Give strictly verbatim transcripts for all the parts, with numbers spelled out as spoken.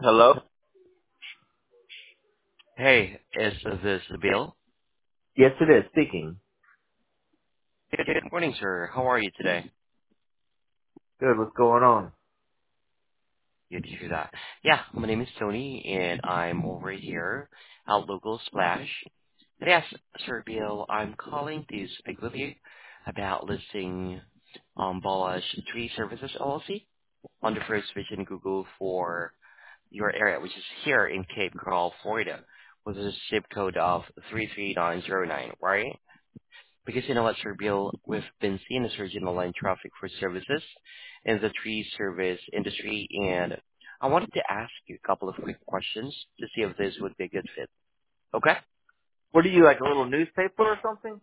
Hello? Hey, is this Bill? Yes, it is. Speaking. Good good morning, sir. How are you today? Good. What's going on? Good to hear that. Yeah, my name is Tony, and I'm over here at Local Splash. And yes, sir Bill, I'm calling to speak with you about listing um, Balash Tree Services L L C on the first vision Google for your area, which is here in Cape Coral, Florida, with a zip code of three three nine zero nine, right? Because you know what, Sir Bill, we've been seeing a surge in online traffic for services in the tree service industry, and I wanted to ask you a couple of quick questions to see if this would be a good fit. Okay? What are you, like a little newspaper or something?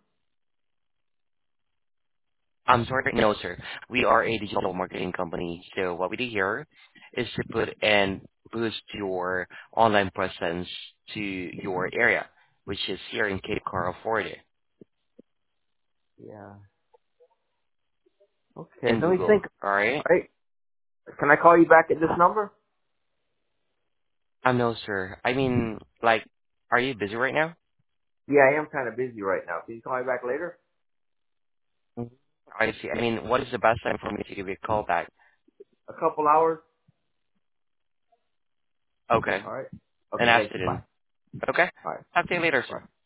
I'm sorry, no, sir. We are a digital marketing company, so what we do here is to put and boost your online presence to your area, which is here in Cape Coral, Florida, Yeah. Okay. in Let me Google. think. All right? All right. Can I call you back at this number? Um, no, sir. I mean, like, are you busy right now? Yeah, I am kind of busy right now. Can you call me back later? Mhm. I see. I mean, what is the best time for me to give you a call back? A couple hours? Okay. All right. An Okay, thank you. Bye. afternoon. Okay. All right. Talk to you later, Bye. sir.